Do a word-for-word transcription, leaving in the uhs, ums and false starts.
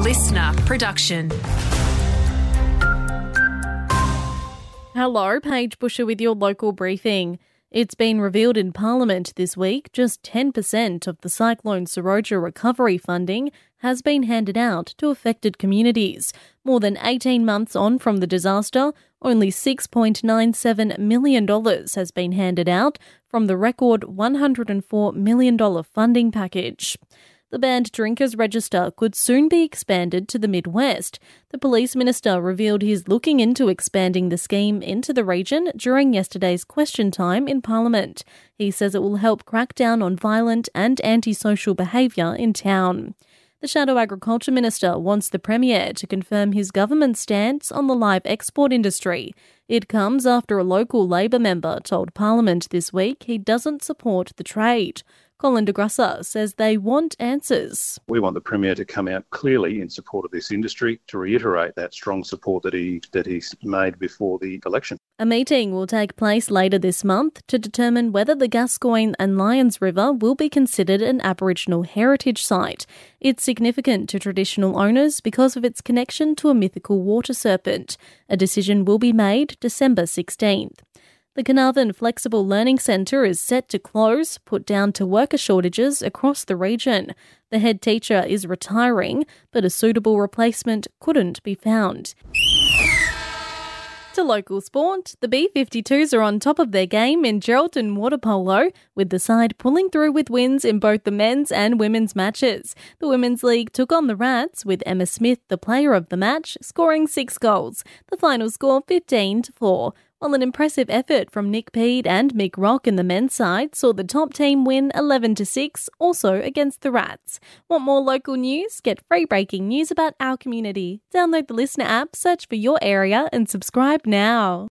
listener production. Hello, Paige Busher with your local briefing. It's been revealed in Parliament this week just ten percent of the Cyclone Seroja recovery funding has been handed out to affected communities. More than eighteen months on from the disaster, only six point nine seven million dollars has been handed out from the record one hundred four million dollars funding package. The banned drinkers register could soon be expanded to the Midwest. The police minister revealed he's looking into expanding the scheme into the region during yesterday's question time in Parliament. He says it will help crack down on violent and antisocial behaviour in town. The Shadow Agriculture Minister wants the Premier to confirm his government's stance on the live export industry. It comes after a local Labor member told Parliament this week he doesn't support the trade. Colin de Grassa says they want answers. We want the Premier to come out clearly in support of this industry, to reiterate that strong support that he that he's made before the election. A meeting will take place later this month to determine whether the Gascoyne and Lyons River will be considered an Aboriginal heritage site. It's significant to traditional owners because of its connection to a mythical water serpent. A decision will be made December sixteenth. The Carnarvon Flexible Learning Centre is set to close, put down to worker shortages across the region. The head teacher is retiring, but a suitable replacement couldn't be found. To local sport, the B fifty-twos are on top of their game in Geraldton water polo, with the side pulling through with wins in both the men's and women's matches. The Women's League took on the Rats, with Emma Smith the player of the match, scoring six goals. The final score fifteen to four. While an impressive effort from Nick Peed and Mick Rock in the men's side saw the top team win eleven to six, also against the Rats. Want more local news? Get free breaking news about our community. Download the Listener app, search for your area and subscribe now.